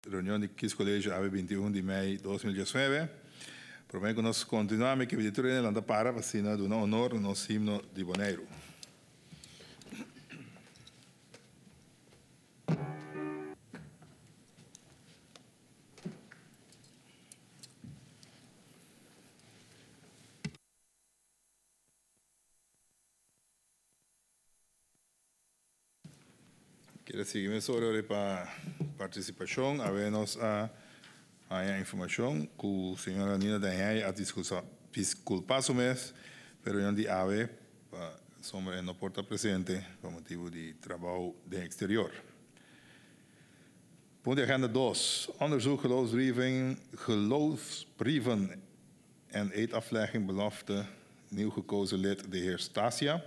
reunião de Kies College a 21 de maio de 2019. Prometo que nós continuamos com a vida na para vacina do honor no himno de Bonaire. Quero seguir sobre a participação, havemos a informação que a senhora Nina Danhai a desculpar o mês, pero eu de ave somos não porta presente por motivo de trabalho de exterior. Punt de agenda 2. Onderzoek geloofsbrieven en eedaflegging belofte nieuw gekozen lid de heer Stasia.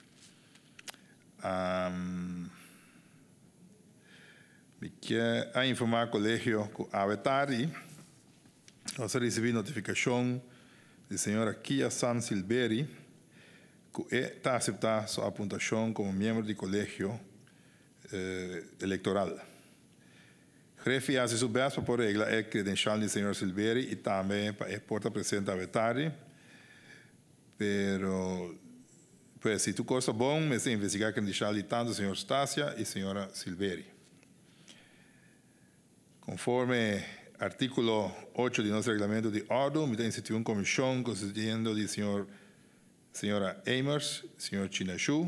A informar colegio que a tarde nós recebemos notificação da senhora Kia San Silveri que está aceitar sua apontação como membro do colégio eleitoral. Grefi hace su best para regla a credencial do senhor Silveri e também para porta presente a tarde. Pero pues se tu costa bom, me se investigar a credencial de tanto senhor Stasia e senhora Silveri. Conforme artículo 8 de nosso regulamento de ordem, me institui uma comissão constituindo de senhora Eimers, senhor Chinashu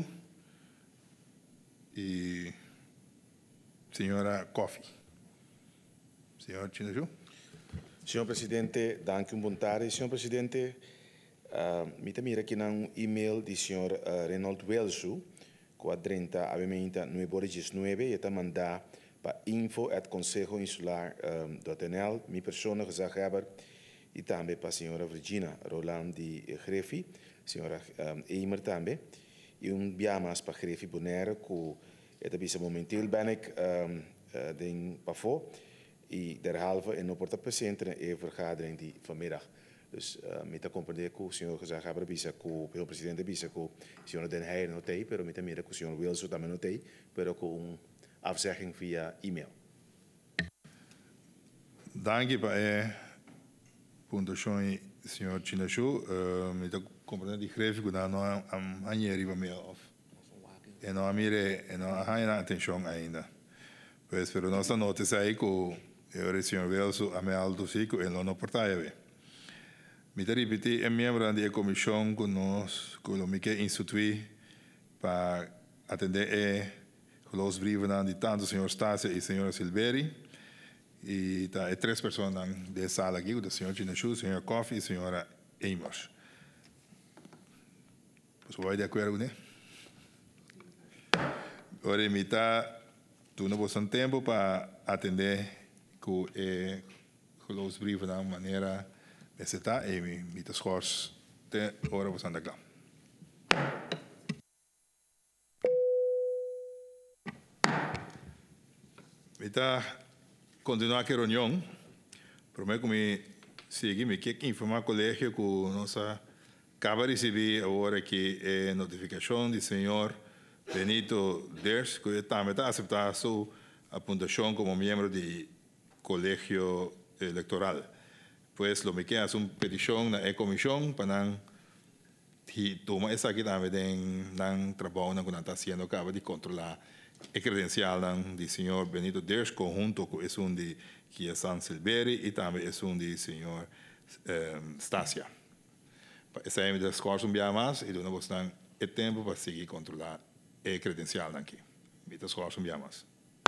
e senhora Coffey. Senhor Chinashu. Senhor Presidente, dank u bontade. Senhor Presidente, me mira aqui um e-mail do senhor Reynold Welsu, com a 30 avementa 919, e está mandar para info@consejoinsular.nl, minha pessoa, gezagheber, e também para a senhora Virginia Roland de Grefi, senhora Eimer também, e biamas para Grefi Bonaire, que é momenteel ben ik ding pafo, e derhalve en op het presente een vergadering die vanmiddag. Dus met de compreender que o senhor gezagheber bisa que o presidente bisa que o senhor Den Heijen notei, pero met de mira que o senhor Wilson também notei, pero com afzegging via e-mail. Dank je para pontuação, senhor Chinashu. Me dá compreender de greve que não há maneira de mail of. E não há atenção ainda. Pois, pero nossa notícia aí que o senhor Welso a me alto fico e não portaia. Me dá repetir é membro da comissão que nós que me quer instituir para atender los brieven aan de tanto senhor Stasia e senhora Silveri. E tá, três pessoas de sala aqui, o senhor Chinashu, o senhor Coffey e a senhora Eimers. Você vai de acordo, né? Agora, me está dando bastante tempo para atender los brieven de maneira necessária e me está esforço de hora bastante claro. Está continuar a reunião. Prometo que me siga, me quer informar o colégio que nós acaba de receber agora que é notificação do senhor Benito Ders, que também está aceitar sua apontação como membro do colégio eleitoral. Pois, lo me quer fazer uma petição na comissão para tomar essa aqui também no trabalho que nós está fazendo, acaba de controlar a credencial do senhor Benito Ders, conjunto com esse de Kia San Silveri e também esse de senhor Stasia. Essa é a minha esforço mais e nós temos tempo para seguir controlar a credencial aqui. Minha esforço mais.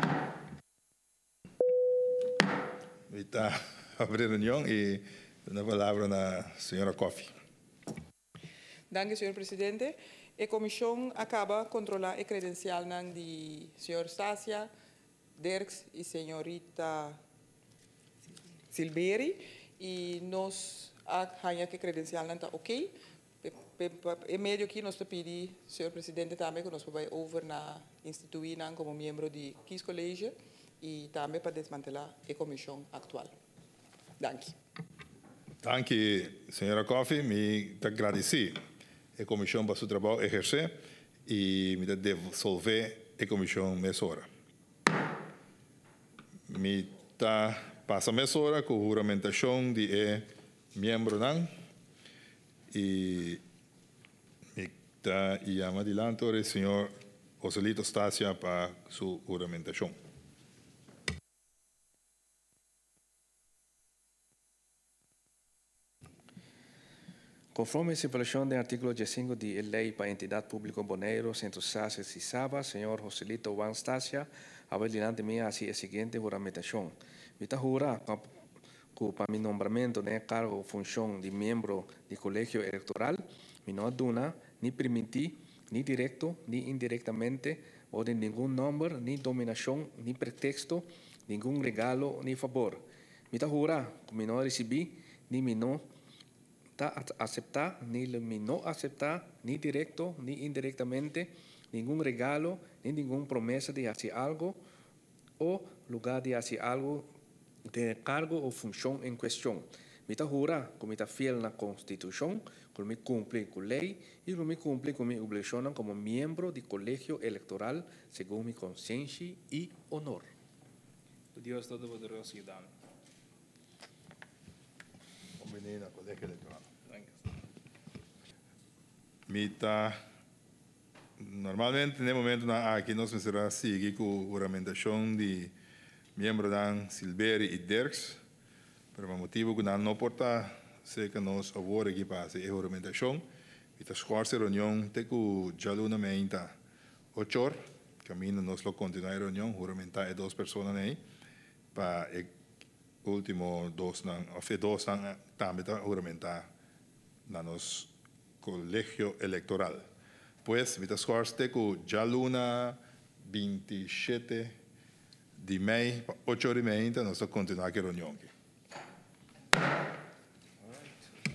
Está abrir a reunião e a palavra na senhora Coffey. Dank u, senhor Presidente. A comissão acaba de controlar a credencial de senhor Stasia, Dirks e senhorita Silveri e nós achamos que a credencial está ok. Em meio aqui nós pedimos, senhor Presidente, também que nós vamos over na instituir como membro de Kies College e também para desmantelar a comissão atual. Dank. Dank je, senhora Coffey. Me agradeci. A comissão para seu trabalho exercer e me devolver a comissão nessa hora. Me Tá passa a hora com juramentação de membro nan e tá llama adelante o senhor Joselito Stasia para su juramentación. Conforme a estipulación del artículo 15 de la Ley para Entidad Pública Bonaero, Centro Sasa y Saba, señor Joselito Juan Stasia, haber delante mí así la siguiente juramentación. Me jura que para mi nombramiento de cargo o función de miembro del colegio electoral, me no aduna ni permití, ni directo, ni indirectamente, o de ningún nombre, ni dominación, ni pretexto, ningún regalo, ni favor. Me jura que me no recibí, ni me no aceptar, ni me no aceptar, ni directo, ni indirectamente, ningún regalo, ni ninguna promesa de hacer algo, o lugar de hacer algo de cargo o función en cuestión. Me jura que me fiel a la Constitución, que me cumple con la ley y que me cumple con mi obligación como miembro del colegio electoral según mi conciencia y honor. Dios Todopoderoso y Dan. Convenida colegio electoral. Mita normalmente no momento aqui nós vamos seguir com a juramentação de membro da Silveri e Derks, por um motivo que não porta sei que nós agora aqui para a juramentação, e a esforço reunião te que já luna meinta 8 horas, caminho nós lo continuar a reunião, juramentar 2 pessoas aí para último 2 também juramentar na nos colegio electoral. Pues, mitas corte que ya luna 27 de maio, 8 horas e meia, nós vamos continuar a reunião.